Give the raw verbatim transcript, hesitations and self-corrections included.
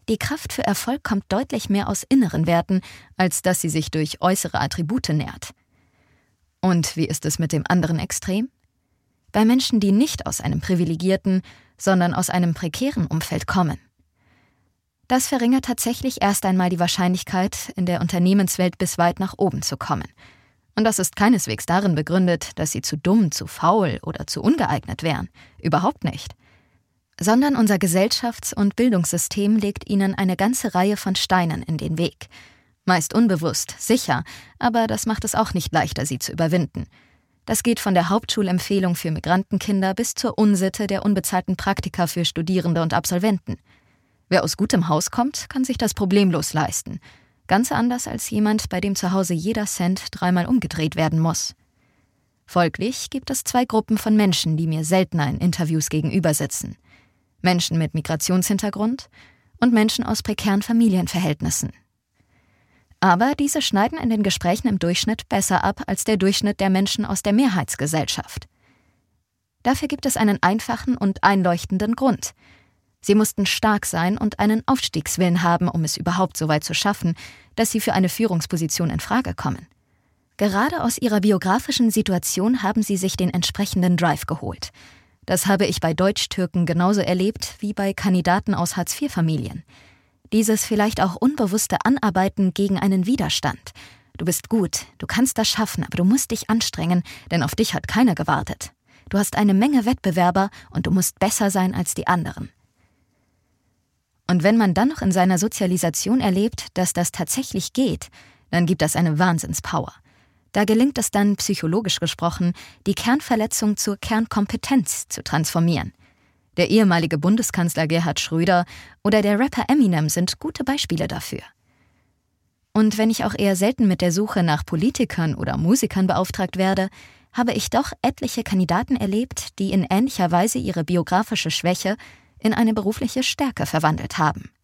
Die Kraft für Erfolg kommt deutlich mehr aus inneren Werten, als dass sie sich durch äußere Attribute nährt. Und wie ist es mit dem anderen Extrem? Bei Menschen, die nicht aus einem privilegierten, sondern aus einem prekären Umfeld kommen. Das verringert tatsächlich erst einmal die Wahrscheinlichkeit, in der Unternehmenswelt bis weit nach oben zu kommen. Und das ist keineswegs darin begründet, dass sie zu dumm, zu faul oder zu ungeeignet wären. Überhaupt nicht. Sondern unser Gesellschafts- und Bildungssystem legt ihnen eine ganze Reihe von Steinen in den Weg. Meist unbewusst, sicher, aber das macht es auch nicht leichter, sie zu überwinden. Das geht von der Hauptschulempfehlung für Migrantenkinder bis zur Unsitte der unbezahlten Praktika für Studierende und Absolventen. Wer aus gutem Haus kommt, kann sich das problemlos leisten. Ganz anders als jemand, bei dem zu Hause jeder Cent dreimal umgedreht werden muss. Folglich gibt es zwei Gruppen von Menschen, die mir seltener in Interviews gegenüber sitzen. Menschen mit Migrationshintergrund und Menschen aus prekären Familienverhältnissen. Aber diese schneiden in den Gesprächen im Durchschnitt besser ab als der Durchschnitt der Menschen aus der Mehrheitsgesellschaft. Dafür gibt es einen einfachen und einleuchtenden Grund. Sie mussten stark sein und einen Aufstiegswillen haben, um es überhaupt so weit zu schaffen, dass sie für eine Führungsposition in Frage kommen. Gerade aus ihrer biografischen Situation haben sie sich den entsprechenden Drive geholt. Das habe ich bei Deutsch-Türken genauso erlebt wie bei Kandidaten aus Hartz-vier-Familien. Dieses vielleicht auch unbewusste Anarbeiten gegen einen Widerstand. Du bist gut, du kannst das schaffen, aber du musst dich anstrengen, denn auf dich hat keiner gewartet. Du hast eine Menge Wettbewerber und du musst besser sein als die anderen. Und wenn man dann noch in seiner Sozialisation erlebt, dass das tatsächlich geht, dann gibt das eine Wahnsinnspower. Da gelingt es dann, psychologisch gesprochen, die Kernverletzung zur Kernkompetenz zu transformieren. Der ehemalige Bundeskanzler Gerhard Schröder oder der Rapper Eminem sind gute Beispiele dafür. Und wenn ich auch eher selten mit der Suche nach Politikern oder Musikern beauftragt werde, habe ich doch etliche Kandidaten erlebt, die in ähnlicher Weise ihre biografische Schwäche in eine berufliche Stärke verwandelt haben.